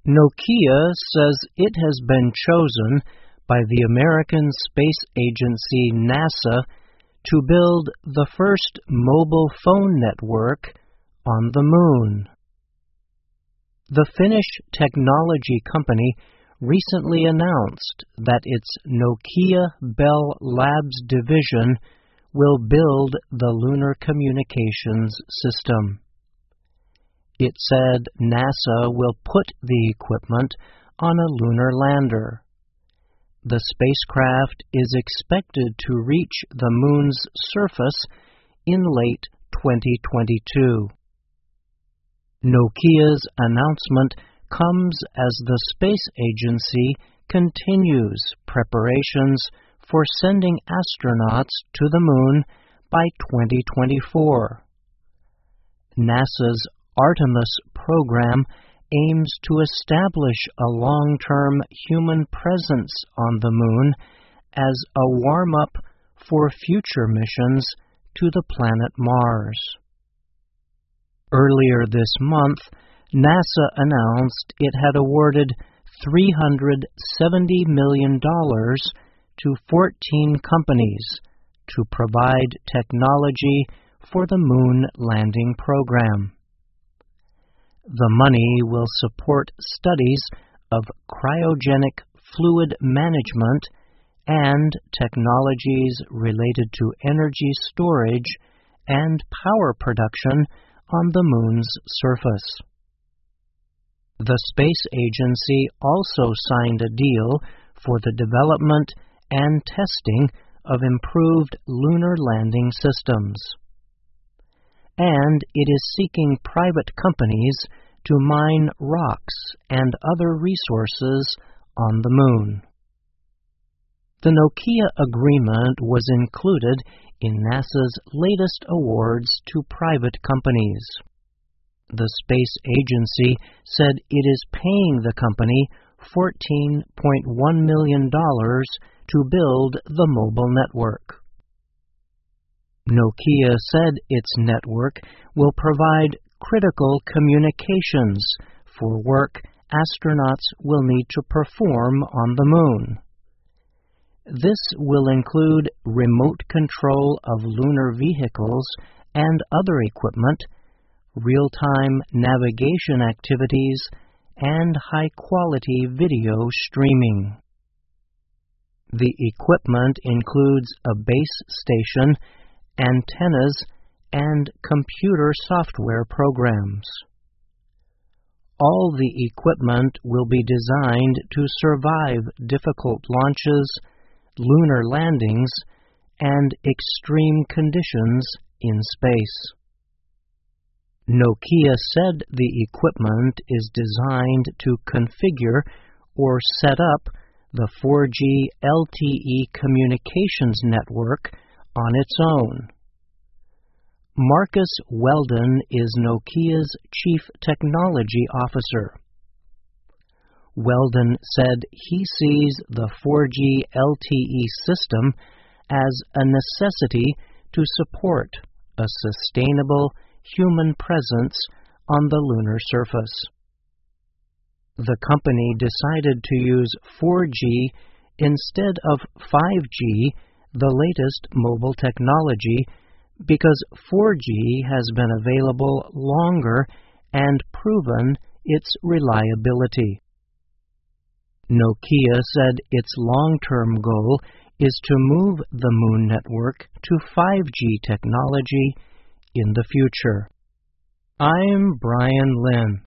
Nokia says it has been chosen by the American Space Agency NASA to build the first mobile phone network on the Moon. The Finnish technology company recently announced that its Nokia Bell Labs division will build the lunar communications system. It said NASA will put the equipment on a lunar lander. The spacecraft is expected to reach the Moon's surface in late 2022. Nokia's announcement comes as the space agency continues preparations for sending astronauts to the Moon by 2024. NASA's Artemis program aims to establish a long-term human presence on the Moon as a warm-up for future missions to the planet Mars. Earlier this month, NASA announced it had awarded $370 million to 14 companies to provide technology for the Moon landing program. The money will support studies of cryogenic fluid management and technologies related to energy storage and power production on the Moon's surface. The space agency also signed a deal for the development and testing of improved lunar landing systems. And it is seeking private companies to mine rocks and other resources on the Moon. The Nokia agreement was included in NASA's latest awards to private companies. The space agency said it is paying the company $14.1 million to build the mobile network. Nokia said its network will provide critical communications for work astronauts will need to perform on the Moon. This will include remote control of lunar vehicles and other equipment, real-time navigation activities, and high-quality video streaming. The equipment includes a base station, antennas, and computer software programs. All the equipment will be designed to survive difficult launches, lunar landings, and extreme conditions in space. Nokia said the equipment is designed to configure or set up the 4G LTE communications network on its own. Marcus Weldon is Nokia's Chief Technology Officer. Weldon said he sees the 4G LTE system as a necessity to support a sustainable human presence on the lunar surface. The company decided to use 4G instead of 5G, the latest mobile technology, because 4G has been available longer and proven its reliability. Nokia said its long-term goal is to move the Moon network to 5G technology in the future. I'm Brian Lynn.